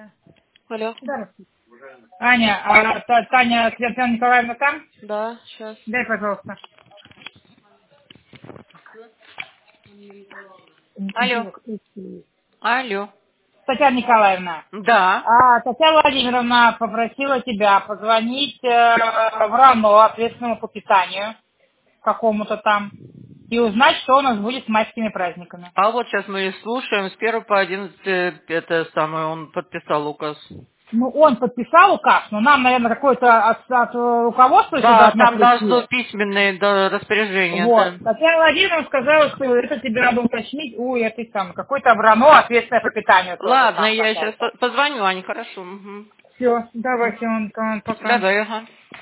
Алло. Здравствуйте. Аня, Таня Татьяна Николаевна там? Да, сейчас. Дай, пожалуйста. Алло. Алло. Татьяна Николаевна, Да. Татьяна Владимировна попросила тебя позвонить в РАНО, ответственному по питанию, какому-то там, и узнать, что у нас будет с майскими праздниками. А вот сейчас мы и слушаем. С 1 по 11 это самое, он подписал указ. Ну, он подписал указ, но нам, наверное, какое-то от руководства еще Да, должно там должно прийти. письменное да, распоряжение, да. Вот. Татьяна Владимировна сказала, что это тебе надо уточнить у этой самой, какой-то в РАНО, ответственное по питанию тоже Ладно, там я сейчас какая-то. позвоню, Ане, хорошо. Угу. Все, давайте, он пока. Давай, ага.